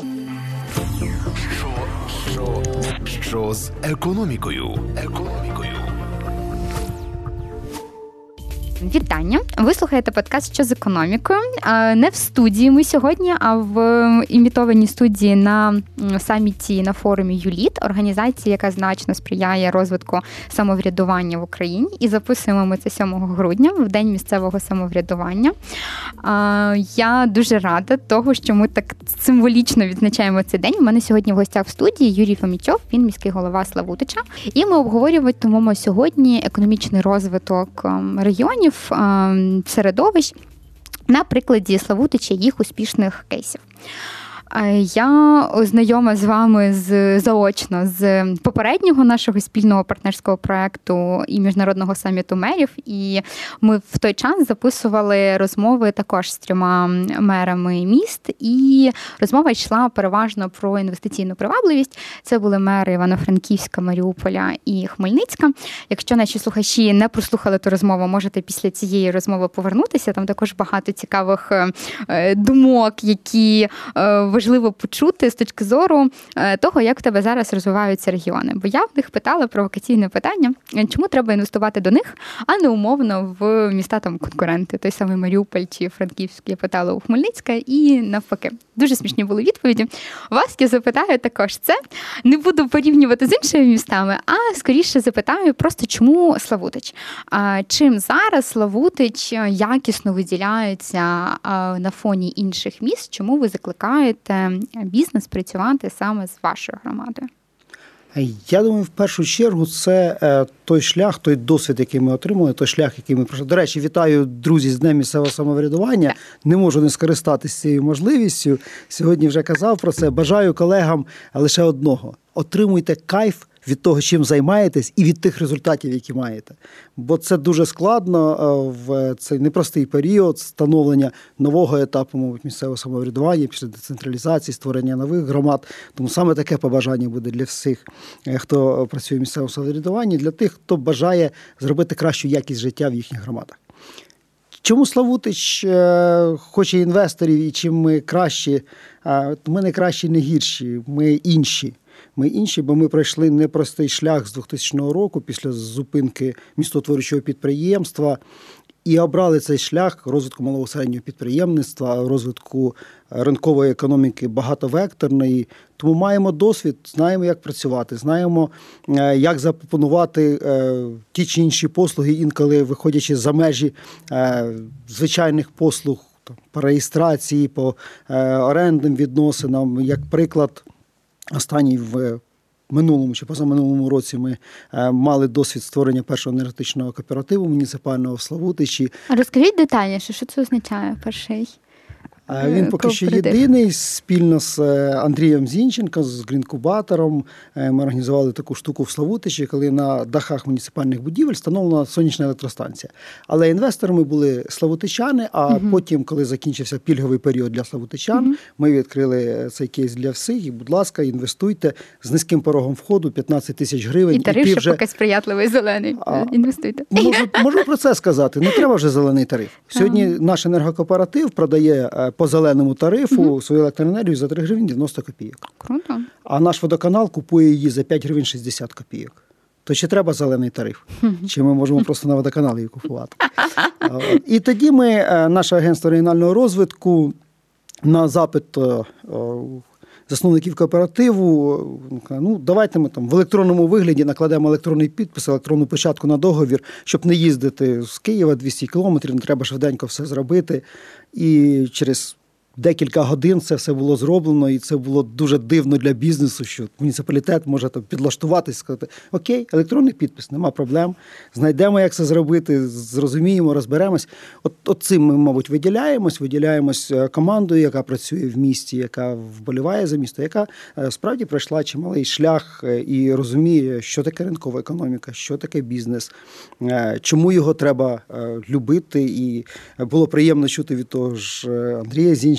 Що з економікою? Вітання! Ви слухаєте подкаст «Що з економікою?» Не в студії ми сьогодні, а в імітованій студії на саміті на форумі ЮЛІТ, організації, яка значно сприяє розвитку самоврядування в Україні. І записуємо ми це 7 грудня, в День місцевого самоврядування. Я дуже рада того, що ми так символічно відзначаємо цей день. У мене сьогодні в гостях в студії Юрій Фомічов, він міський голова Славутича. І ми обговорюватимемо сьогодні економічний розвиток регіонів, середовищ на прикладі Славутича, їх успішних кейсів. Я знайома з вами заочно з попереднього нашого спільного партнерського проєкту і міжнародного саміту мерів, і ми в той час записували розмови також з 3 мерами міст, і розмова йшла переважно про інвестиційну привабливість. Це були мери Івано-Франківська, Маріуполя і Хмельницька. Якщо наші слухачі не прослухали ту розмову, можете після цієї розмови повернутися. Там також багато цікавих думок, які важливо почути з точки зору того, як в тебе зараз розвиваються регіони. Бо я в них питала провокаційне питання, чому треба інвестувати до них, а не умовно в міста там конкуренти. Той самий Маріуполь чи Франківськ я питала у Хмельницька і навпаки. Дуже смішні були відповіді. Вас я запитаю також це. Не буду порівнювати з іншими містами, а скоріше запитаю просто, чому Славутич? Чим зараз Славутич якісно виділяється на фоні інших міст? Чому ви закликаєте бізнес працювати саме з вашою громадою? Я думаю, в першу чергу, це той шлях, той досвід, який ми отримали, той шлях, який ми пройшли. До речі, вітаю, друзі, з Днем місцевого самоврядування. Не можу не скористатися цією можливістю. Сьогодні вже казав про це. Бажаю колегам лише одного. Отримуйте кайф від того, чим займаєтесь, і від тих результатів, які маєте. Бо це дуже складно в цей непростий період становлення нового етапу, мабуть, місцевого самоврядування, після децентралізації, створення нових громад. Тому саме таке побажання буде для всіх, хто працює в місцевому самоврядуванні, для тих, хто бажає зробити кращу якість життя в їхніх громадах. Чому Славутич хоче інвесторів і чим ми кращі? Ми не кращі, не гірші, ми інші. Ми інші, бо ми пройшли непростий шлях з 2000 року після зупинки містотворчого підприємства і обрали цей шлях розвитку малого середнього підприємництва, розвитку ринкової економіки багатовекторної. Тому маємо досвід, знаємо, як працювати, знаємо, як запропонувати ті чи інші послуги, інколи виходячи за межі звичайних послуг по реєстрації, по орендним відносинам. Як приклад, останній в минулому чи позаминулому році ми мали досвід створення першого енергетичного кооперативу муніципального в Славутичі. А розкажіть детальніше, що це означає перший? Він поки що єдиний. Спільно з Андрієм Зінченко, з Грінкубатором ми організували таку штуку в Славутичі, коли на дахах муніципальних будівель встановлена сонячна електростанція. Але інвесторами були славутичани, а потім, коли закінчився пільговий період для славутичан, ми відкрили цей кейс для всіх. І, будь ласка, інвестуйте з низьким порогом входу, 15 тисяч гривень. І тариф ще поки сприятливий, зелений. Інвестуйте. Можу про це сказати. Не треба вже зелений тариф. Сьогодні наш енергокооператив продає по зеленому тарифу свою електроенергію за 3 гривні 90 копійок. Круто. А наш водоканал купує її за 5 гривень 60 копійок. То чи треба зелений тариф? Чи ми можемо просто на водоканалі її купувати? І тоді ми, наше агентство регіонального розвитку, на запит засновників кооперативу, давайте ми там в електронному вигляді накладемо електронний підпис, електронну печатку на договір, щоб не їздити з Києва 200 кілометрів, не треба швиденько все зробити. І через декілька годин це все було зроблено, і це було дуже дивно для бізнесу, що муніципалітет може там підлаштуватись, сказати: окей, електронний підпис, нема проблем, знайдемо, як це зробити, зрозуміємо, розберемось. От цим ми, мабуть, виділяємось командою, яка працює в місті, яка вболіває за місто, яка справді пройшла чималий шлях і розуміє, що таке ринкова економіка, що таке бізнес, чому його треба любити. І було приємно чути від того ж Андрія Зінченка,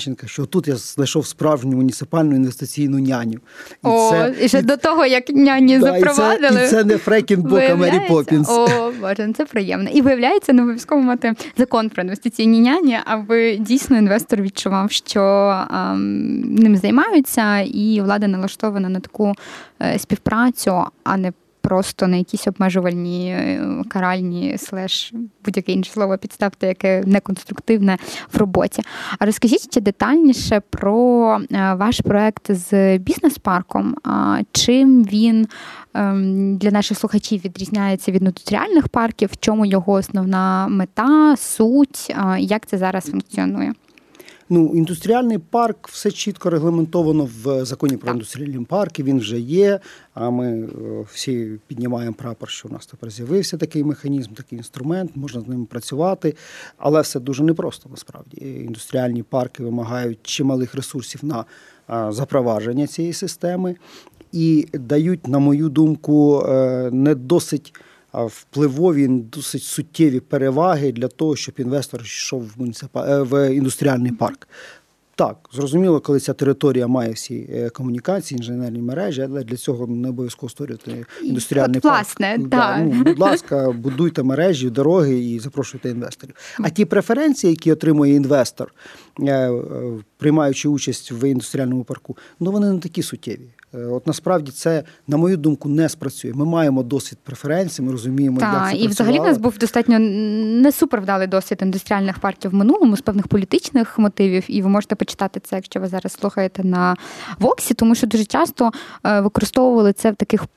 Іванченка, що тут я знайшов справжню муніципальну інвестиційну няню. І ще до того, як няні запровадили. І це не Фрекінбок, а Мері Поппінс. О, Боже, це приємно. І виявляється, не обов'язково мати закон про інвестиційні няні, аби дійсно інвестор відчував, що ним займаються, і влада налаштована на таку співпрацю, а не просто на якісь обмежувальні, каральні, будь-яке інше слово підставте, яке неконструктивне в роботі. А розкажіть ще детальніше про ваш проект з бізнес-парком. Чим він для наших слухачів відрізняється від індустріальних парків, в чому його основна мета, суть, як це зараз функціонує? Індустріальний парк, все чітко регламентовано в законі про індустріальні парки, він вже є, а ми всі піднімаємо прапор, що у нас тепер з'явився такий механізм, такий інструмент, можна з ним працювати, але все дуже непросто насправді. Індустріальні парки вимагають чималих ресурсів на запровадження цієї системи і дають, на мою думку, не досить впливові, досить суттєві переваги для того, щоб інвестор йшов в індустріальний парк. Так, зрозуміло, коли ця територія має всі комунікації, інженерні мережі, але для цього не обов'язково створювати індустріальний парк. Власне, так. Будь ласка, будуйте мережі, дороги і запрошуйте інвесторів. А ті преференції, які отримує інвестор, приймаючи участь в індустріальному парку, вони не такі суттєві. От насправді це, на мою думку, не спрацює. Ми маємо досвід преференцій, ми розуміємо, як це працювало. І взагалі в нас був достатньо не супервдалий досвід індустріальних парків в минулому з певних політичних мотивів, і ви можете почитати це, якщо ви зараз слухаєте на Воксі, тому що дуже часто використовували це в таких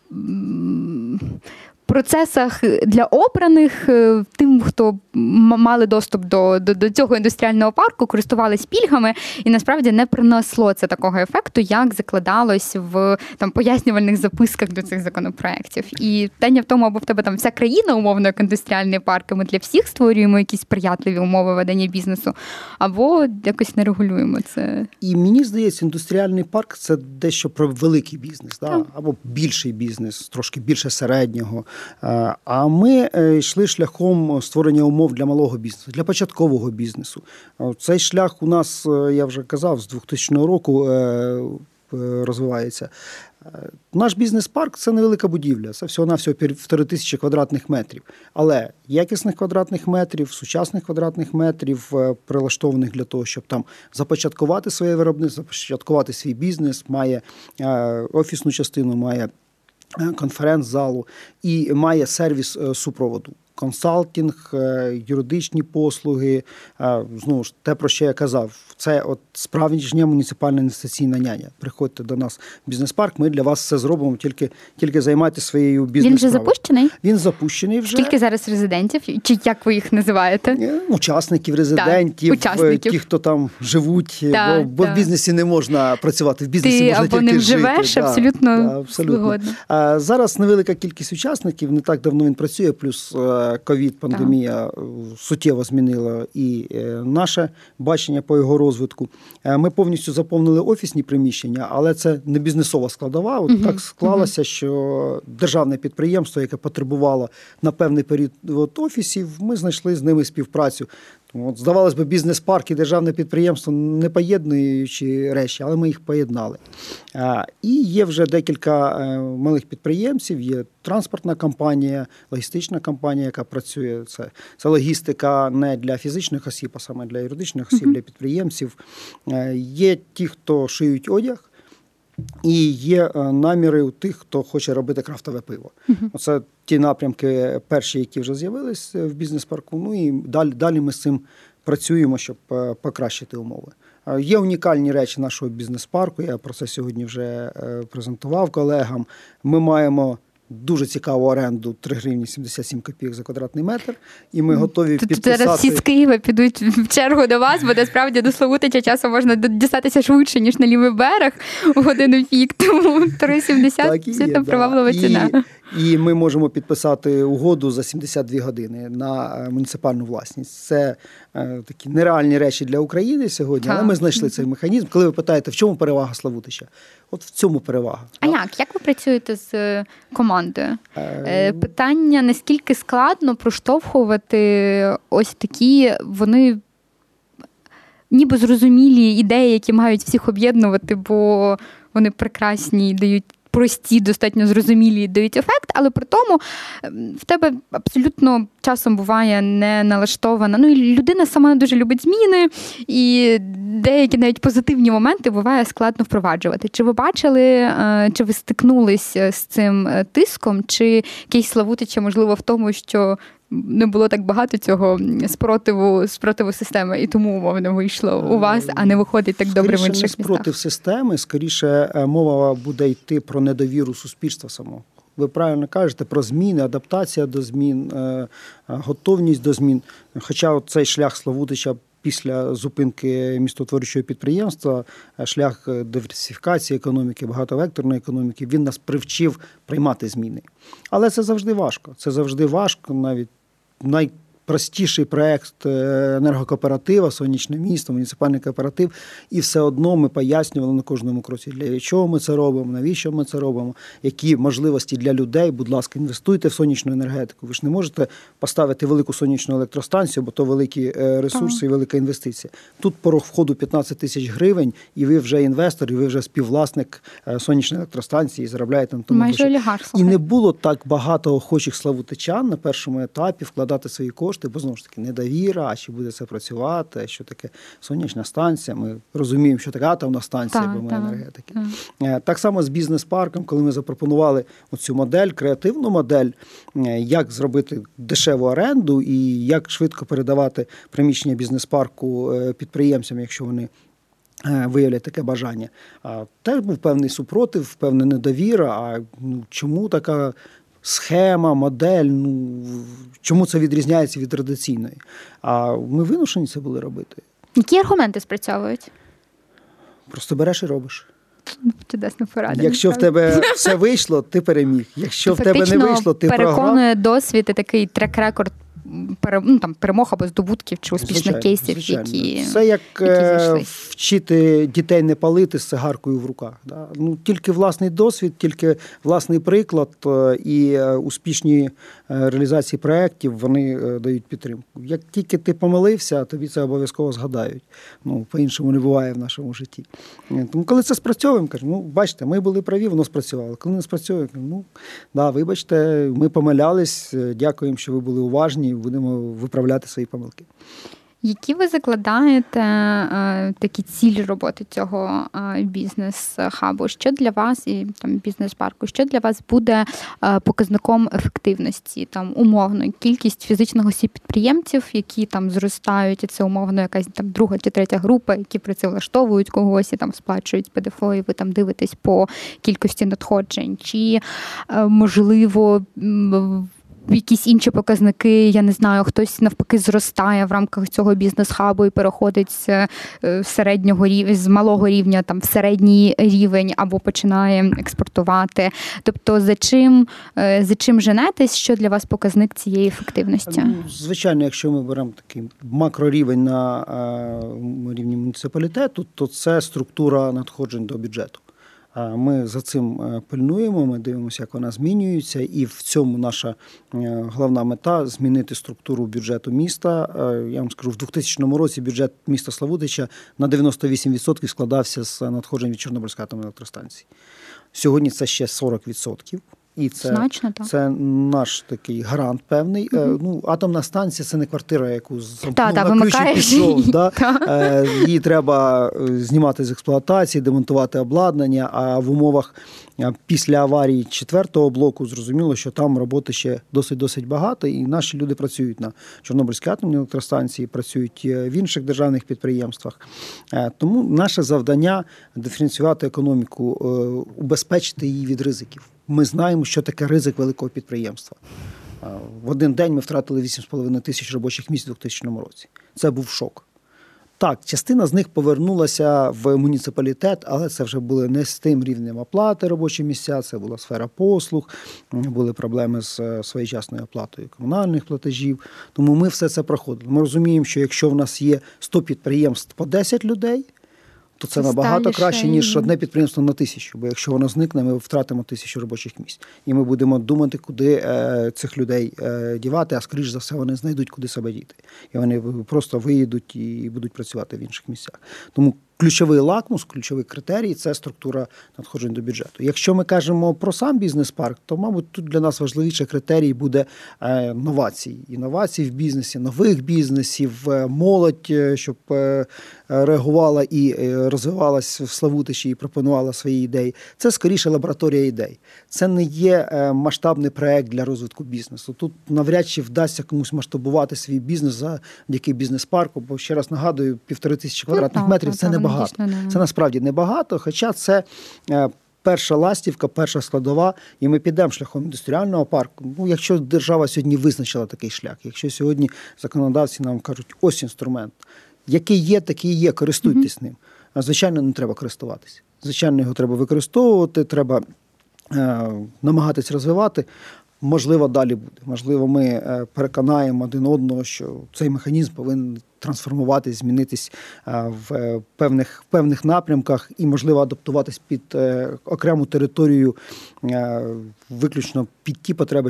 процесах для обраних, тим, хто мали доступ до цього індустріального парку, користувались пільгами, і насправді не принесло це такого ефекту, як закладалось в пояснювальних записках до цих законопроєктів. І питання в тому, або в тебе вся країна, умовно, як індустріальний парк, ми для всіх створюємо якісь сприятливі умови ведення бізнесу, або якось не регулюємо це. І мені здається, індустріальний парк – це дещо про великий бізнес, або більший бізнес, трошки більше середнього. А ми йшли шляхом створення умов для малого бізнесу, для початкового бізнесу. Цей шлях у нас, я вже казав, з 2000 року розвивається. Наш бізнес-парк – це невелика будівля, це всього-навсього 1500 квадратних метрів. Але якісних квадратних метрів, сучасних квадратних метрів, прилаштованих для того, щоб там започаткувати своє виробництво, започаткувати свій бізнес, має офісну частину, має конференц-залу і має сервіс супроводу. Консалтинг, юридичні послуги, знову ж те, про що я казав, це справжня муніципальна інвестиційна няня. Приходьте до нас в бізнес-парк, ми для вас все зробимо, тільки займайтеся своєю бізнес-справою. Він вже запущений? Він запущений вже. Скільки зараз резидентів? Чи як ви їх називаєте? Учасників, резидентів, ті, хто там живуть, бо в бізнесі не можна працювати, в бізнесі можна тільки жити. Ти або ним живеш, абсолютно згодна. Зараз невелика кількість учасників, не так давно він працює, плюс ковід-пандемія суттєво змінила і наше бачення по його розвитку. Ми повністю заповнили офісні приміщення, але це не бізнесова складова. Так склалося, що державне підприємство, яке потребувало на певний період офісів, ми знайшли з ними співпрацю. Здавалось би, бізнес-парк і державне підприємство не поєднуючі речі, але ми їх поєднали. І є вже декілька малих підприємців, є транспортна компанія, логістична компанія, яка працює. Це логістика не для фізичних осіб, а саме для юридичних осіб, для підприємців. Є ті, хто шиють одяг, і є наміри у тих, хто хоче робити крафтове пиво. Оце ті напрямки перші, які вже з'явились в бізнес-парку. І далі ми з цим працюємо, щоб покращити умови. Є унікальні речі нашого бізнес-парку, я про це сьогодні вже презентував колегам. Ми маємо дуже цікаву оренду 3 гривні 77 копійок за квадратний метр, і ми готові підписати... Зараз всі з Києва підуть в чергу до вас, бо насправді до Славутича часу можна дістатися швидше, ніж на лівий берег у годину пік, тому 3,70 – це там приваблива ціна. І ми можемо підписати угоду за 72 години на муніципальну власність. Це такі нереальні речі для України сьогодні, але ми знайшли цей механізм. Коли ви питаєте, в чому перевага Славутича? От в цьому перевага. А як ви працюєте з командою? Питання, наскільки складно проштовхувати ось такі, вони ніби зрозумілі ідеї, які мають всіх об'єднувати, бо вони прекрасні, дають прості, достатньо зрозумілі, дають ефект, але при тому в тебе абсолютно часом буває не налаштована. Ну, і людина сама дуже любить зміни, і деякі навіть позитивні моменти буває складно впроваджувати. Чи ви бачили, чи ви стикнулись з цим тиском, чи кейс Славутича, можливо, в тому, що не було так багато цього спротиву системи, і тому, умовно, вийшло у вас, а не виходить так добре в інших містах? Скоріше не спротив системи, скоріше мова буде йти про недовіру суспільства самого. Ви правильно кажете про зміни, адаптація до змін, готовність до змін. Хоча цей шлях Славутича після зупинки містотворчого підприємства, шлях диверсифікації економіки, багатовекторної економіки, він нас привчив приймати зміни. Але це завжди важко. Це завжди важко, навіть найпростіший проєкт енергокооператива, сонячне місто, муніципальний кооператив, і все одно ми пояснювали на кожному кроці, для чого ми це робимо, навіщо ми це робимо, які можливості для людей, будь ласка, інвестуйте в сонячну енергетику. Ви ж не можете поставити велику сонячну електростанцію, бо то великі ресурси і велика інвестиція. Тут порог входу 15 тисяч гривень, і ви вже інвестор, і ви вже співвласник сонячної електростанції, і заробляєте на тому. Майже олігарх. І не було так багато охочих славутичан на першому етапі вкладати свої кошти, бо, знову ж таки, недовіра, а чи буде це працювати, що таке сонячна станція. Ми розуміємо, що така атомна станція, бо ми енергетики. Так само з бізнес-парком, коли ми запропонували оцю модель, креативну модель, як зробити дешеву оренду і як швидко передавати приміщення бізнес-парку підприємцям, якщо вони виявлять таке бажання. Теж був певний супротив, певна недовіра, а чому така схема, модель, чому це відрізняється від традиційної? А ми вимушені це були робити. Які аргументи спрацьовують? Просто береш і робиш. Чудесна порада. Якщо в тебе все вийшло, ти переміг. Якщо в тебе не вийшло, ти програв. Переконує досвід і такий трек-рекорд перемог або здобутків чи успішних кейсів, які це як вчити дітей не палити з цигаркою в руках. Да? Тільки власний досвід, тільки власний приклад і успішні реалізації проєктів, вони дають підтримку. Як тільки ти помилився, тобі це обов'язково згадають. По-іншому не буває в нашому житті. Тому коли це спрацьовуємо, кажемо, бачите, ми були праві, воно спрацювало. Коли не спрацьовує, вибачте, ми помилялись, дякуємо, що ви були уважні, будемо виправляти свої помилки. Які ви закладаєте такі цілі роботи цього бізнес-хабу? Що для вас і бізнес-парку? Що для вас буде показником ефективності? Умовно, кількість фізичних осіб-підприємців, які зростають, і це умовно якась друга чи третя група, які працевлаштовують когось і сплачують ПДФО, і ви дивитесь по кількості надходжень? Чи, можливо, якісь інші показники, я не знаю, хтось навпаки зростає в рамках цього бізнес-хабу і переходить з середнього рівня, з малого рівня в середній рівень або починає експортувати. Тобто за чим женетесь, що для вас показник цієї ефективності? Звичайно, якщо ми беремо такий макрорівень на рівні муніципалітету, то це структура надходжень до бюджету. Ми за цим пильнуємо, ми дивимося, як вона змінюється, і в цьому наша головна мета – змінити структуру бюджету міста. Я вам скажу, в 2000 році бюджет міста Славутича на 98% складався з надходжень від Чорнобильської атомної електростанції. Сьогодні це ще 40%. І це наш такий грант певний. Атомна станція – це не квартира, яку на ключі пішов. Її треба знімати з експлуатації, демонтувати обладнання, а в умовах після аварії 4-го блоку зрозуміло, що там роботи ще досить багато, і наші люди працюють на Чорнобильській атомній електростанції, працюють в інших державних підприємствах. Тому наше завдання – диференціювати економіку, убезпечити її від ризиків. Ми знаємо, що таке ризик великого підприємства. В один день ми втратили 8,5 тисяч робочих місць у 2000 році. Це був шок. Так, частина з них повернулася в муніципалітет, але це вже були не з тим рівнем оплати робочі місця, це була сфера послуг, були проблеми з своєчасною оплатою комунальних платежів. Тому ми все це проходили. Ми розуміємо, що якщо в нас є 100 підприємств по 10 людей, то це набагато краще, ніж одне підприємство на 1000. Бо якщо воно зникне, ми втратимо 1000 робочих місць. І ми будемо думати, куди цих людей дівати, а скоріш за все вони знайдуть, куди себе діти. І вони просто виїдуть і будуть працювати в інших місцях. Тому ключовий лакмус, ключовий критерій – це структура надходжень до бюджету. Якщо ми кажемо про сам бізнес-парк, то, мабуть, тут для нас важливіший критерій буде новацій. Інновацій в бізнесі, нових бізнесів, молодь, щоб реагувала і розвивалась в Славутичі і пропонувала свої ідеї. Це, скоріше, лабораторія ідей. Це не є масштабний проект для розвитку бізнесу. Тут навряд чи вдасться комусь масштабувати свій бізнес завдяки бізнес-парку, бо, ще раз нагадую, 1500 квадратних метрів – це небагато. Це насправді небагато, хоча це перша ластівка, перша складова, і ми підемо шляхом індустріального парку. Ну, якщо держава сьогодні визначила такий шлях, якщо сьогодні законодавці нам кажуть, ось інструмент, який є, такий є, користуйтесь ним. А, звичайно, не треба користуватися. Звичайно, його треба використовувати, треба намагатись розвивати. Можливо, далі буде. Можливо, ми переконаємо один одного, що цей механізм повинен трансформуватись, змінитись в певних напрямках і, можливо, адаптуватись під окрему територію, виключно під ті потреби,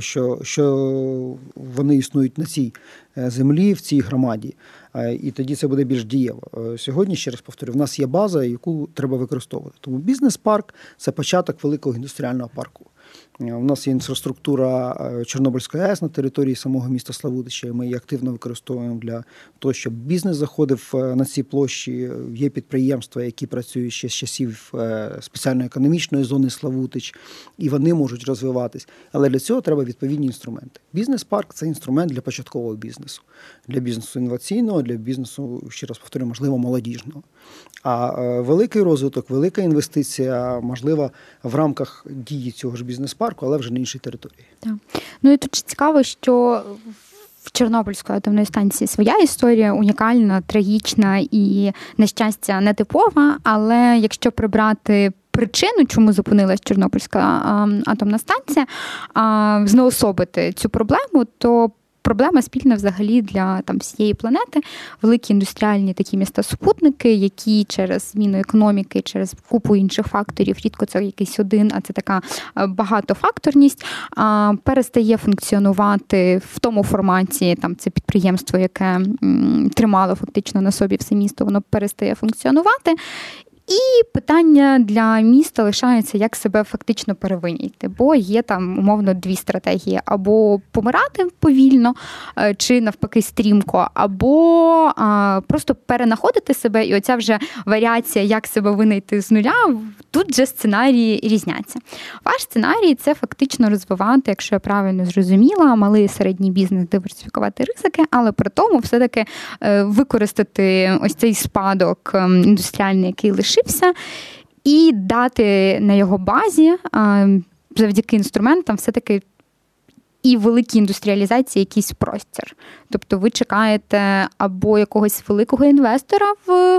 що вони існують на цій землі, в цій громаді. І тоді це буде більш дієво. Сьогодні, ще раз повторю, в нас є база, яку треба використовувати. Тому бізнес-парк – це початок великого індустріального парку. У нас є інфраструктура Чорнобильської АЕС на території самого міста Славутича, і ми її активно використовуємо для того, щоб бізнес заходив на ці площі. Є підприємства, які працюють ще з часів спеціальної економічної зони Славутич, і вони можуть розвиватись. Але для цього треба відповідні інструменти. Бізнес-парк – це інструмент для початкового бізнесу. Для бізнесу інноваційного, для бізнесу, ще раз повторю, можливо, молодіжного. А великий розвиток, велика інвестиція, можливо, в рамках дії цього ж бізнес-парку, але вже на іншій території. Так. Ну і тут цікаво, що в Чорнобильської атомної станції своя історія унікальна, трагічна і, на щастя, нетипова, але якщо прибрати причину, чому зупинилась Чорнобильська атомна станція, знеособити цю проблему, то проблема спільна взагалі для всієї планети. Великі індустріальні такі міста-супутники, які через зміну економіки, через купу інших факторів, рідко це якийсь один, а це така багатофакторність, перестає функціонувати в тому форматі, це підприємство, яке тримало фактично на собі все місто, воно перестає функціонувати. І питання для міста лишається, як себе фактично перевинити, бо є умовно дві стратегії: або помирати повільно, чи навпаки стрімко, або просто перенаходити себе, і оця вже варіація, як себе винайти з нуля, тут же сценарії різняться. Ваш сценарій – це фактично розвивати, якщо я правильно зрозуміла, малий і середній бізнес, диверсифікувати ризики, але при тому все-таки використати ось цей спадок індустріальний, який лишився, і дати на його базі, завдяки інструментам, все-таки і великій індустріалізації якийсь простір. Тобто ви чекаєте або якогось великого інвестора в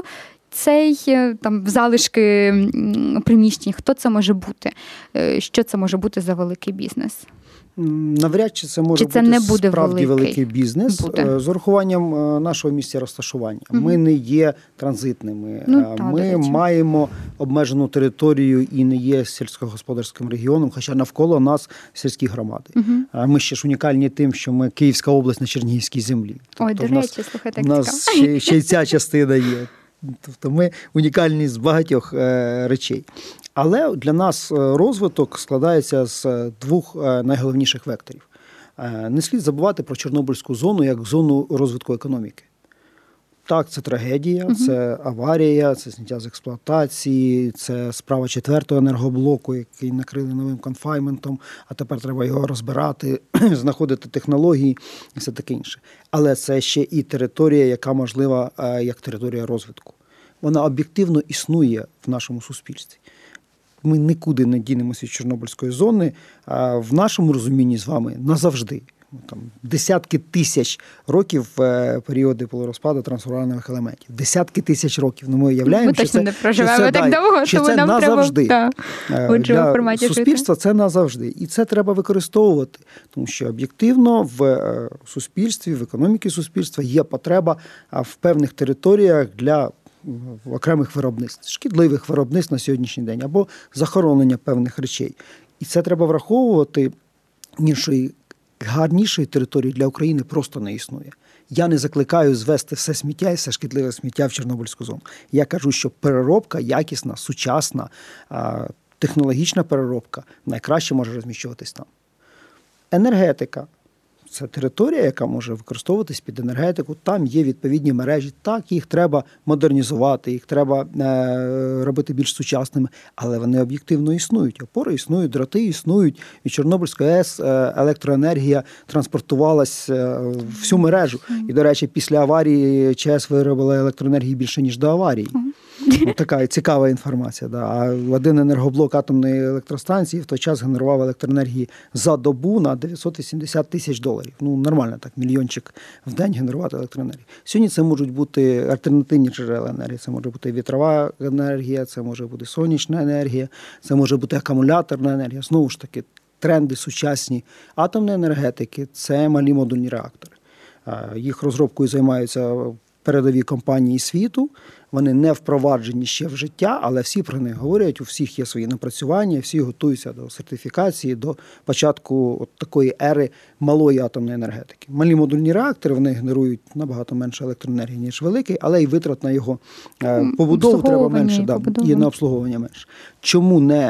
в залишки приміщень. Хто це може бути? Що це може бути за великий бізнес? Навряд чи це може бути справді великий бізнес з урахуванням нашого місця розташування. Ми не є транзитними. Ми маємо обмежену територію і не є сільськогосподарським регіоном, хоча навколо нас сільські громади. Ми ще ж унікальні тим, що ми Київська область на Чернігівській землі. Ой, до речі, слухайте, у нас ще й ця частина є. Тобто ми унікальні з багатьох речей. Але для нас розвиток складається з двох найголовніших векторів. Не слід забувати про Чорнобильську зону як зону розвитку економіки. Так, це трагедія, це аварія, це зняття з експлуатації, це справа 4-го енергоблоку, який накрили новим конфайнментом, а тепер треба його розбирати, знаходити технології і все таке інше. Але це ще і територія, яка можлива як територія розвитку. Вона об'єктивно існує в нашому суспільстві. Ми нікуди не дінемося від Чорнобильської зони, а в нашому розумінні з вами назавжди. Десятки тисяч років періоди полурозпаду трансуранових елементів. Десятки тисяч років. Ми уявляємо, що це, не проживаємо так довго, що це назавжди. Для суспільства це назавжди. І це треба використовувати. Тому що об'єктивно в суспільстві, в економіці суспільства є потреба в певних територіях для окремих виробництв, шкідливих виробництв на сьогоднішній день, або захоронення певних речей. І це треба враховувати. Іншої гарнішої території для України просто не існує. Я не закликаю звести все сміття і все шкідливе сміття в Чорнобильську зону. Я кажу, що переробка якісна, сучасна, технологічна переробка найкраще може розміщуватись там. Енергетика. Це територія, яка може використовуватись під енергетику. Там є відповідні мережі. Так, їх треба модернізувати, їх треба робити більш сучасними, але вони об'єктивно існують. Опори існують, дроти існують. Від Чорнобильської АЕС електроенергія транспортувалась всю мережу. І, до речі, після аварії ЧАЕС виробила електроенергії більше, ніж до аварії. Така цікава інформація. Да. А один енергоблок атомної електростанції в той час генерував електроенергії за добу на $980 тисяч. Нормально так, мільйончик в день генерувати електроенергію. Сьогодні це можуть бути альтернативні джерела енергії. Це може бути вітрова енергія, це може бути сонячна енергія, це може бути акумуляторна енергія. Знову ж таки, тренди сучасні атомної енергетики – це малі модульні реактори. Їх розробкою займаються передові компанії світу, вони не впроваджені ще в життя, але всі про них говорять, у всіх є свої напрацювання, всі готуються до сертифікації, до початку такої ери малої атомної енергетики. Малі модульні реактори, вони генерують набагато менше електроенергії, ніж великий, але і витрат на його побудову треба менше, і на обслуговування менше. Чому не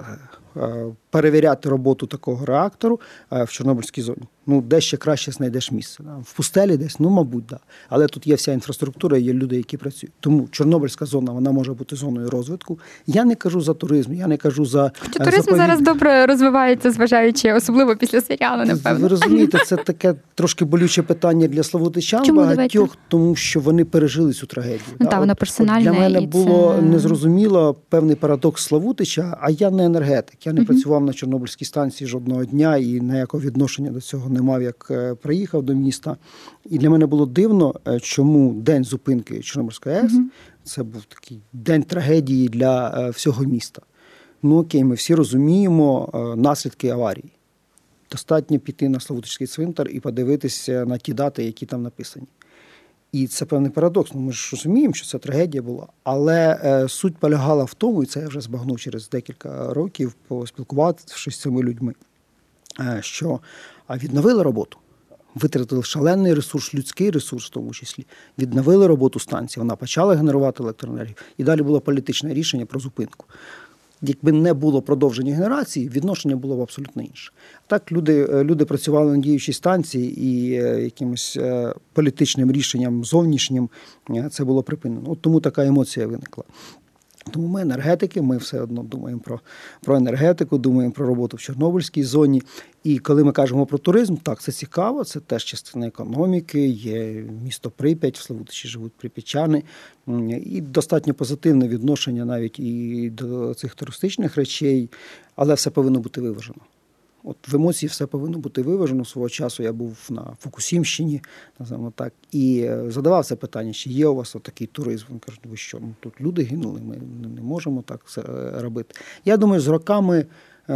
перевіряти роботу такого реактору в Чорнобильській зоні? Де ще краще знайдеш місце? В пустелі десь? Мабуть, да. Але тут є вся інфраструктура, є люди, які працюють. Тому Чорнобильська зона, вона може бути зоною розвитку. Я не кажу за туризм, я не кажу за... Туризм зараз добре розвивається, зважаючи, особливо після серіалу, напевно. Ви розумієте, це таке трошки болюче питання для славутичан багатьох, тому що вони пережили цю трагедію. Так, воно персональне. Для мене було незрозуміло певний парадокс Славутича, а я не енергетик. Я не працював на Чорнобильській станції жодного дня і ніякого відношення до цього не мав, як приїхав до міста. І для мене було дивно, чому день зупинки Чорнобильської АЕС це був такий день трагедії для всього міста. Окей, ми всі розуміємо наслідки аварії. Достатньо піти на Славутичський цвинтар і подивитися на ті дати, які там написані. І це певний парадокс. Ми ж розуміємо, що це трагедія була. Але суть полягала в тому, і це я вже збагнув через декілька років, поспілкувавшись з цими людьми, що відновили роботу. Витратили шалений ресурс, людський ресурс в тому числі. Відновили роботу станції, вона почала генерувати електроенергію. І далі було політичне рішення про зупинку. Якби не було продовження генерації, відношення було б абсолютно інше. Так люди працювали на діючій станції і якимось політичним рішенням зовнішнім це було припинено. Тому така емоція виникла. Тому ми енергетики, ми все одно думаємо про енергетику, думаємо про роботу в Чорнобильській зоні. І коли ми кажемо про туризм, так, це цікаво, це теж частина економіки, є місто Прип'ять, в Славутичі живуть прип'ятчани, і достатньо позитивне відношення навіть і до цих туристичних речей, але все повинно бути виважено. В емоції все повинно бути виважено. Свого часу я був на Фукусімщині, називаємо так, і задавав це питання, чи є у вас такий туризм. Він каже, ви що, тут люди гинули, ми не можемо так це робити. Я думаю, з роками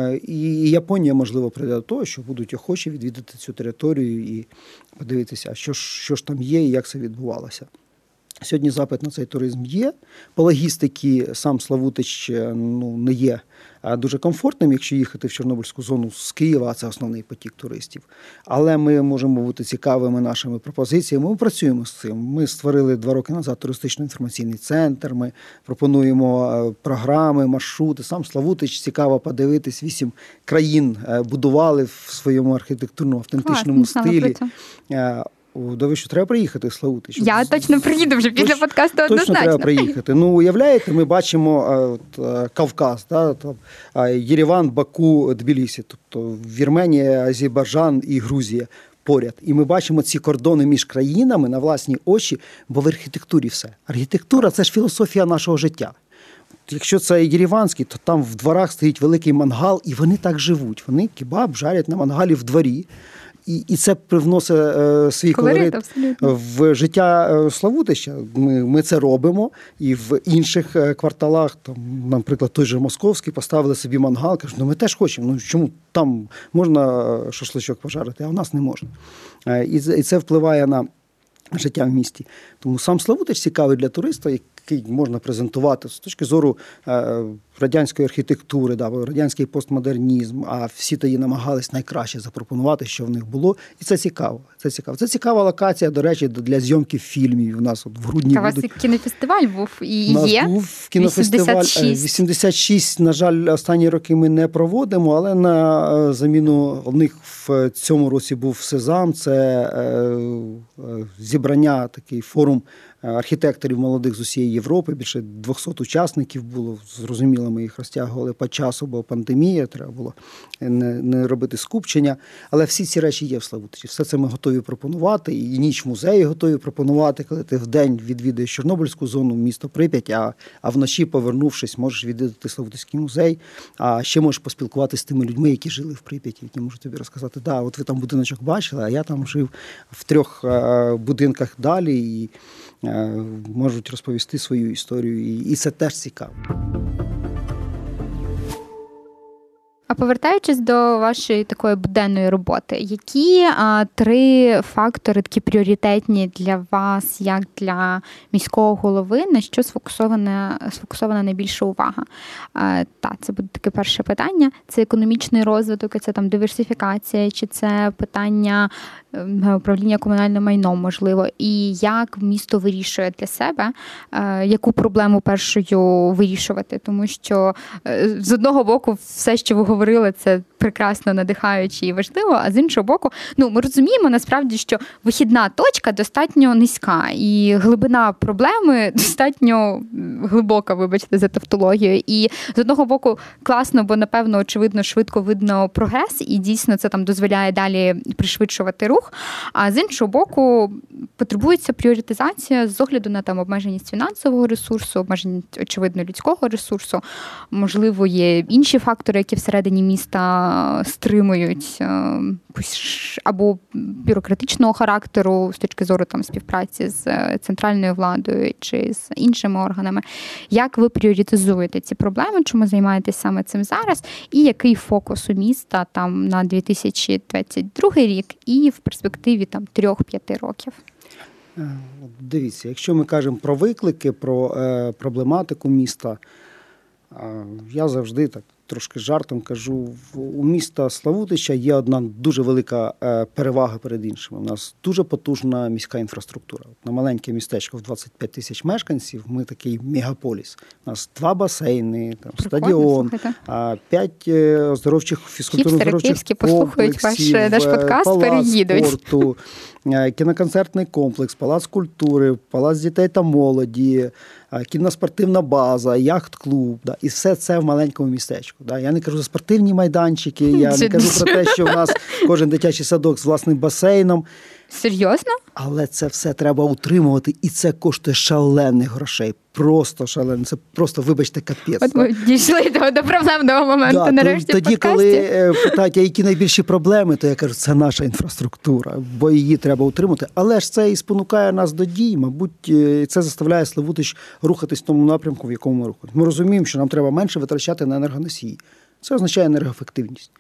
і Японія, можливо, прийде до того, що будуть охочі відвідати цю територію і подивитися, що ж там є і як це відбувалося. Сьогодні запит на цей туризм є. По логістиці сам Славутич не є дуже комфортним, якщо їхати в Чорнобильську зону з Києва, а це основний потік туристів. Але ми можемо бути цікавими нашими пропозиціями. Ми працюємо з цим. Ми створили 2 роки назад туристично-інформаційний центр, ми пропонуємо програми, маршрути. Сам Славутич цікаво подивитись, 8 країн будували в своєму архітектурно-автентичному стилі. До що треба приїхати в Славутич. Я точно приїду вже після подкасту однозначно. Точно треба приїхати. Уявляєте, ми бачимо Кавказ, Єреван, Баку, Тбілісі, тобто Вірменія, Азербайджан і Грузія поряд. І ми бачимо ці кордони між країнами на власні очі, бо в архітектурі все. Архітектура – це ж філософія нашого життя. Якщо це Єреванський, то там в дворах стоїть великий мангал, і вони так живуть. Вони кебаб жарять на мангалі в дворі. І це привносить свій колорит в життя Славутича. Ми це робимо. І в інших кварталах, наприклад, той же Московський, поставили собі мангал, кажуть, ми теж хочемо. Чому там можна шашличок пожарити, а в нас не можна? І це впливає на життя в місті. Тому сам Славутич цікавий для туриста, який можна презентувати з точки зору радянської архітектури, радянський постмодернізм, а всі тоді намагались найкраще запропонувати, що в них було. І це цікаво. Це цікава локація, до речі, для зйомки фільмів. У нас в грудні у вас кінофестиваль був і є? У нас був кінофестиваль 86, на жаль, останні роки ми не проводимо, але на заміну в них в цьому році був «Сезам», це зібрання, такий форум архітекторів молодих з усієї Європи, більше 200 учасників було, зрозуміло, ми їх розтягували по часу, бо пандемія, треба було не робити скупчення, але всі ці речі є в Славутичі, все це ми готові пропонувати, і ніч музеї готові пропонувати, коли ти вдень відвідуєш Чорнобильську зону, місто Прип'ять, а вночі, повернувшись, можеш відвідати Славутицький музей, а ще можеш поспілкуватися з тими людьми, які жили в Прип'яті, які можуть тобі розказати, от ви там будиночок бачили, а я там жив в 3 будинках далі, і можуть розповісти свою історію, і це теж цікаво. А повертаючись до вашої такої буденної роботи, які 3 фактори такі пріоритетні для вас, як для міського голови, на що сфокусована найбільша увага? Це буде таке перше питання. Це економічний розвиток, це там диверсифікація, чи це питання управління комунальним майном, можливо, і як місто вирішує для себе, яку проблему першою вирішувати, тому що з одного боку все, що ви говорили, це прекрасно, надихаюче і важливо, а з іншого боку, ми розуміємо насправді, що вихідна точка достатньо низька, і глибина проблеми достатньо глибока, вибачте за тавтологію. І з одного боку класно, бо, напевно, очевидно, швидко видно прогрес, і дійсно це там дозволяє далі пришвидшувати рух, а з іншого боку потребується пріоритизація з огляду на там обмеженість фінансового ресурсу, обмеженість, очевидно, людського ресурсу. Можливо, є інші фактори, які всередині міста стримують або бюрократичного характеру з точки зору там співпраці з центральною владою чи з іншими органами. Як ви пріоритизуєте ці проблеми, чому займаєтесь саме цим зараз, і який фокус у міста там на 2022 рік і в перспективі там 3-5 років? Дивіться, якщо ми кажемо про виклики, про проблематику міста, я завжди так трошки жартом кажу, у міста Славутича є одна дуже велика перевага перед іншими. У нас дуже потужна міська інфраструктура. На маленьке містечко в 25 тисяч мешканців ми такий мегаполіс. У нас 2 басейни, стадіон, 5 оздоровчих фізкультурно-оздоровчих послухають наш подкаст, переїдуть. Спорту, кіноконцертний комплекс, палац культури, палац дітей та молоді, кіноспортивна база, яхт-клуб. І все це в маленькому містечку. Я не кажу за спортивні майданчики, я не кажу про те, що в нас кожен дитячий садок з власним басейном. Серйозно? Але це все треба утримувати, і це коштує шалених грошей. Просто шалено. Це просто, вибачте, капець. От ми дійшли до проблемного моменту нарешті тоді, в подкасті. Коли питають, які найбільші проблеми, то я кажу, це наша інфраструктура, бо її треба утримувати. Але ж це і спонукає нас до дій, мабуть, це заставляє Славутич рухатись в тому напрямку, в якому ми рухаємося. Ми розуміємо, що нам треба менше витрачати на енергоносії. Це означає енергоефективність.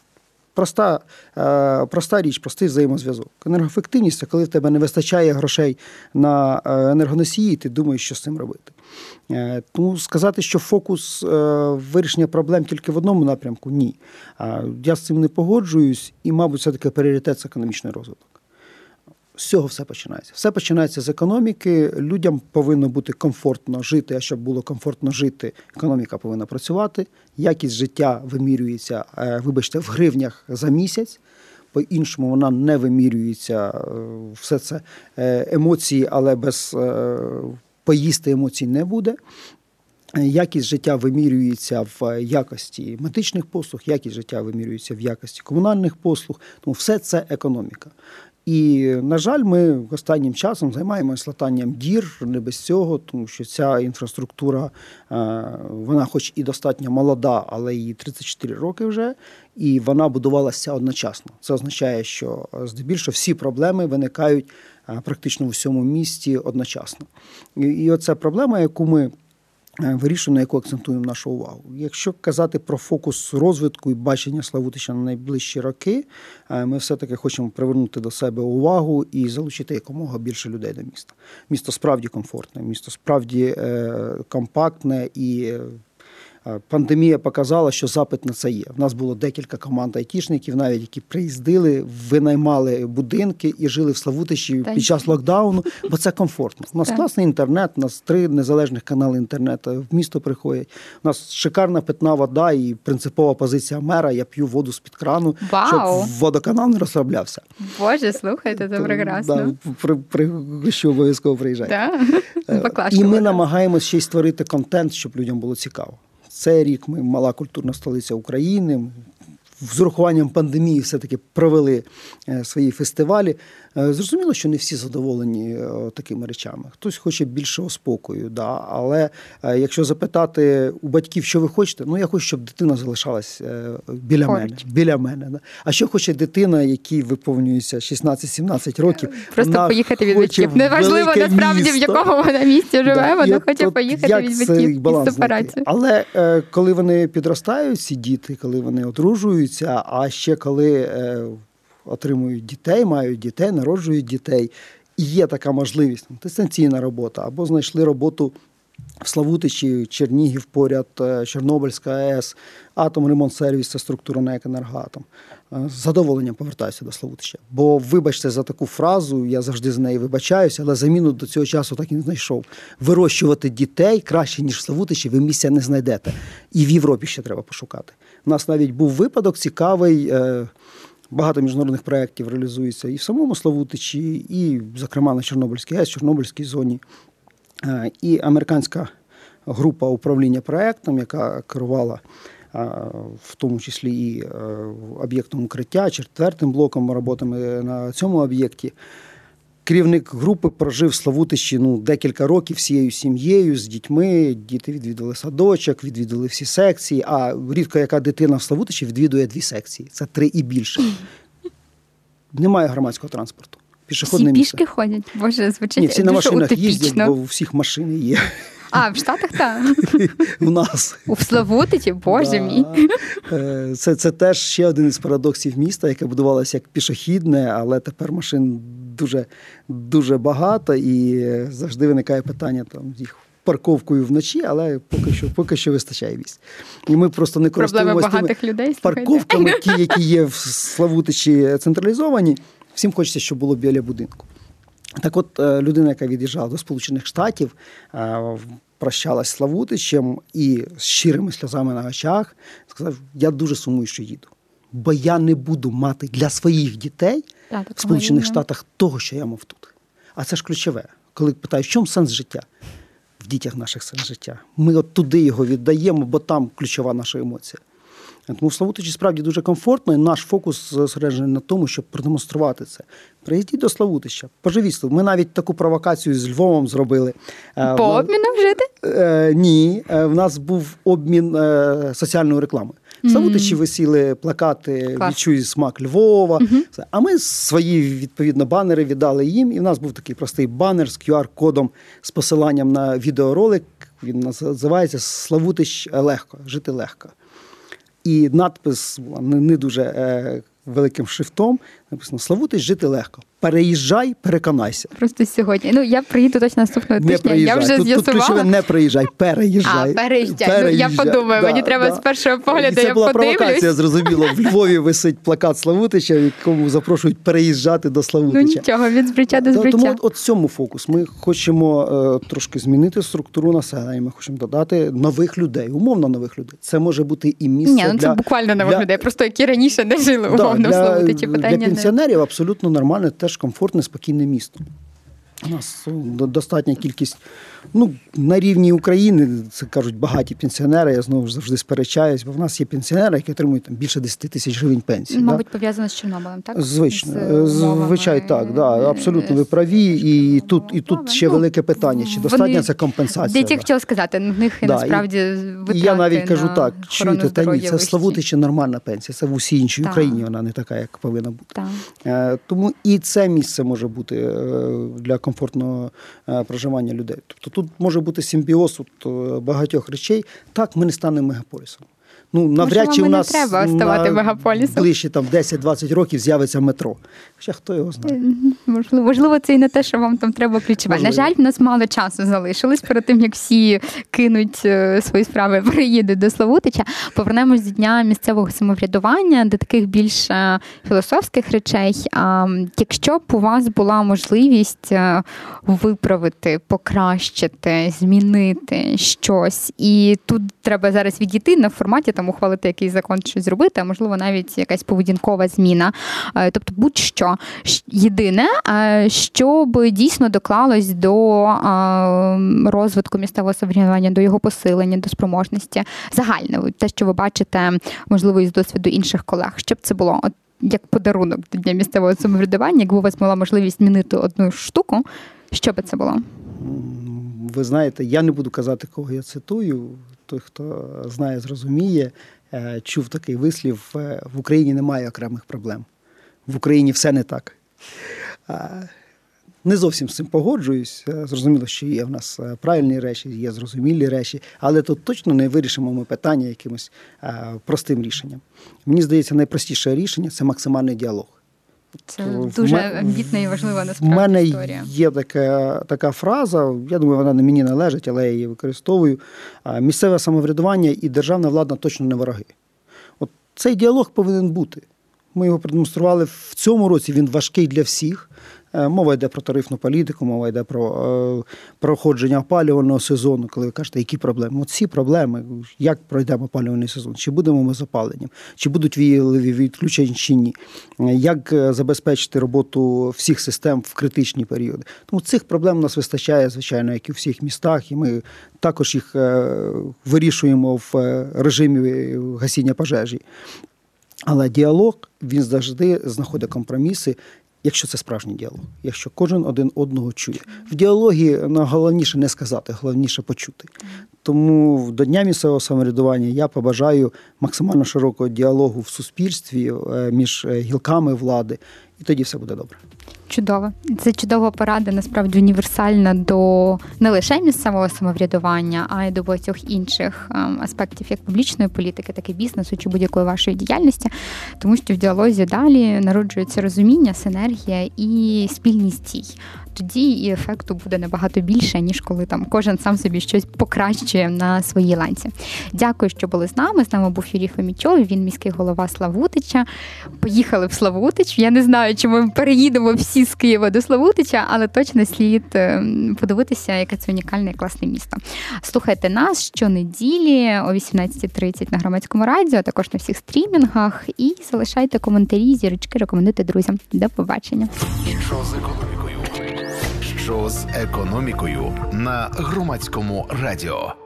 Проста річ, простий взаємозв'язок. Енергоефективність – це коли в тебе не вистачає грошей на енергоносії, і ти думаєш, що з цим робити. Тому сказати, що фокус вирішення проблем тільки в одному напрямку – ні. Я з цим не погоджуюсь, і, мабуть, все-таки пріоритет – це економічний розвиток. З цього все починається. Все починається з економіки. Людям повинно бути комфортно жити, а щоб було комфортно жити, економіка повинна працювати. Якість життя вимірюється, вибачте, в гривнях за місяць. По-іншому вона не вимірюється. Все це емоції, але без поїсти емоцій не буде. Якість життя вимірюється в якості медичних послуг, якість життя вимірюється в якості комунальних послуг. Тому все це економіка. І, на жаль, ми останнім часом займаємося латанням дір, не без цього, тому що ця інфраструктура, вона хоч і достатньо молода, але їй 34 роки вже, і вона будувалася одночасно. Це означає, що здебільшого всі проблеми виникають практично в усьому місті одночасно. І оця проблема, яку ми вирішуємо, на яку акцентуємо нашу увагу. Якщо казати про фокус розвитку і бачення Славутича на найближчі роки, ми все-таки хочемо привернути до себе увагу і залучити якомога більше людей до міста. Місто справді комфортне, місто справді компактне і пандемія показала, що запит на це є. В нас було декілька команд айтішників, навіть які приїздили, винаймали будинки і жили в Славутичі під час локдауну, бо це комфортно. У нас класний інтернет, у нас 3 незалежних канали інтернету в місто приходять. У нас шикарна питна вода і принципова позиція мера. Я п'ю воду з-під крану, щоб водоканал не розслаблявся. Боже, слухайте, це прекрасно. Що обов'язково приїжджайте. І ми намагаємося ще й створити контент, щоб людям було цікаво. Цей рік ми мала культурна столиця України. З урахуванням пандемії все-таки провели свої фестивалі. Зрозуміло, що не всі задоволені такими речами. Хтось хоче більшого спокою. Да? Але якщо запитати у батьків, що ви хочете, я хочу, щоб дитина залишалась біля мене. Да? А що хоче дитина, якій виповнюється 16-17 років? Просто поїхати від батьків. Неважливо, насправді, в якому вона місті живе, вона хоче поїхати від батьків із сепарації. Але коли вони підростають, ці діти, коли вони одружуються, а ще коли отримують дітей, мають дітей, народжують дітей, і є така можливість, дистанційна робота, або знайшли роботу в Славутичі, Чернігів поряд, Чорнобильська АЕС, Атомремонтсервіс, це структура НЕК «Енергоатом». З задоволенням повертаюся до Славутича. Бо, вибачте за таку фразу, я завжди з неї вибачаюся, але заміну до цього часу так і не знайшов. Вирощувати дітей краще, ніж в Славутичі, ви місця не знайдете. І в Європі ще треба пошукати. У нас навіть був випадок цікавий, багато міжнародних проєктів реалізується і в самому Славутичі, і, зокрема, на Чорнобильській АЕС, Чорнобильській зоні. І американська група управління проєктом, яка керувала в тому числі і об'єктом укриття, 4-м блоком роботами на цьому об'єкті. Керівник групи прожив в Славутичі декілька років всією сім'єю, з дітьми. Діти відвідували садочок, відвідували всі секції, а рідко яка дитина в Славутичі відвідує 2 секції. Це 3 і більше. Немає громадського транспорту. Пішохідне місце. Всі пішки ходять? Боже, звучить Ні, всі на машинах їздять, бо у всіх машини є. А, в Штатах так? У нас. У Славутичі? Боже мій. Це теж ще один із парадоксів міста, яке будувалося як пішохідне, але тепер машин дуже, дуже багато і завжди виникає питання їх парковкою вночі, але поки що вистачає місць. І ми просто не користуємося тими парковками, які є в Славутичі централізовані. Всім хочеться, щоб було біля будинку. Так от, людина, яка від'їжджала до Сполучених Штатів, прощалась з Славутичем і з щирими сльозами на очах сказав, я дуже сумую, що їду. Бо я не буду мати для своїх дітей в Сполучених Штатах того, що я мав тут. А це ж ключове. Коли питаю, в чому сенс життя? В дітях наших сенс життя. Ми от туди його віддаємо, бо там ключова наша емоція. Тому в Славутичі справді дуже комфортно, і наш фокус зосереджений на тому, щоб продемонструвати це. Приїздіть до Славутича, поживіть. Ми навіть таку провокацію з Львовом зробили. По обмінам жити? Ні, в нас був обмін соціальною рекламою. В Славутичі висіли плакати «Відчуй смак Львова», а ми свої, відповідно, банери віддали їм, і в нас був такий простий банер з QR-кодом з посиланням на відеоролик, він називається «Славутич легко, жити легко». І надпис не дуже великим шрифтом написано «Славутич жити легко. Переїжджай, переконайся». Просто сьогодні. Я приїду точно наступного тижня. Я вже з'ясувала. Тут ключове не приїжджай, переїжджай. Переїжджай. Я подумаю, мені треба з першого погляду, я подивлюсь. Це була провокація, зрозуміло. В Львові висить плакат Славутича, в якому запрошують переїжджати до Славутича. Нічого, від збриття до збриття. Тому от цьому фокус. Ми хочемо трошки змінити структуру населення, ми хочемо додати нових людей, умовно нових людей. Це може бути і місце для... це буквально нових людей, просто які раніше не жили умовно в Славутичі. Для пенсіонерів абсолютно нормально, теж комфортне, спокійне місто. У нас достатня кількість, на рівні України, це кажуть багаті пенсіонери, я знову ж завжди сперечаюсь, бо в нас є пенсіонери, які отримують більше 10 тисяч гривень пенсії. Мабуть, пов'язано з Чорнобилем, так? Звичайно, так, абсолютно ви праві, і тут ще велике питання, чи достатня ця компенсація. Я тільки хотіла сказати, в них насправді витрати. І я навіть кажу так, чуєте, це в Славутичі нормальна пенсія, це в усій іншій Україні, вона не така, як повинна бути. Тому і це місце може бути для комфорту комфортного проживання людей. Тобто тут може бути симбіоз багатьох речей. Так, ми не станемо мегаполісом. Навряд чи у нас не треба ставати мегаполісом. Ближче 10-20 років з'явиться метро. Хоча хто його знає. Можливо, це і не те, що вам там треба ключове. На жаль, в нас мало часу залишилось перед тим, як всі кинуть свої справи, переїдуть до Славутича. Повернемось до Дня місцевого самоврядування, до таких більш філософських речей. Якщо б у вас була можливість виправити, покращити, змінити щось, і тут треба зараз відійти на форматі там ухвалити якийсь закон, щось зробити, а можливо навіть якась поведінкова зміна. Тобто будь-що. Єдине, що би дійсно доклалось до розвитку місцевого самоврядування, до його посилення, до спроможності. Загальне, те, що ви бачите, можливо, із досвіду інших колег. Що б це було? От як подарунок до Дня місцевого самоврядування, якби у вас була можливість змінити одну штуку, що би це було? Ви знаєте, я не буду казати, кого я цитую. Той, хто знає, зрозуміє, чув такий вислів: в Україні немає окремих проблем. В Україні все не так. Не зовсім з цим погоджуюсь. Зрозуміло, що є в нас правильні речі, є зрозумілі речі, але тут точно не вирішимо ми питання якимось простим рішенням. Мені здається, найпростіше рішення – це максимальний діалог. Це дуже амбітна і важлива насправді історія. У мене є така фраза, я думаю, вона не мені належить, але я її використовую. Місцеве самоврядування і державна влада точно не вороги. От цей діалог повинен бути. Ми його продемонстрували в цьому році, він важкий для всіх. Мова йде про тарифну політику, мова йде про проходження опалювального сезону, коли ви кажете, які проблеми. От ці проблеми, як пройдемо опалювальний сезон, чи будемо ми з опаленням, чи будуть віялові відключення, чи ні, як забезпечити роботу всіх систем в критичні періоди. Тому цих проблем у нас вистачає, звичайно, як і у всіх містах, і ми також їх вирішуємо в режимі гасіння пожежі. Але діалог, він завжди знаходить компроміси, якщо це справжній діалог, якщо кожен один одного чує. В діалогі головніше не сказати, головніше почути. Тому до Дня місцевого самоврядування я побажаю максимально широкого діалогу в суспільстві між гілками влади, і тоді все буде добре. Чудово. Це чудова порада, насправді універсальна до не лише місцевого самоврядування, а й до багатьох інших аспектів як публічної політики, так і бізнесу чи будь-якої вашої діяльності, тому що в діалозі далі народжується розуміння, синергія і спільність дій. Тоді і ефекту буде набагато більше, ніж коли там кожен сам собі щось покращує на своїй ланці. Дякую, що були з нами. З нами був Юрій Фомічов, він міський голова Славутича. Поїхали в Славутич. Я не знаю, чи ми переїдемо всі з Києва до Славутича, але точно слід подивитися, яке це унікальне і класне місто. Слухайте нас щонеділі о 18:30 на Громадському радіо, а також на всіх стрімінгах. І залишайте коментарі, зірочки, рекомендуйте друзям. До побачення. Що з економікою на Громадському радіо?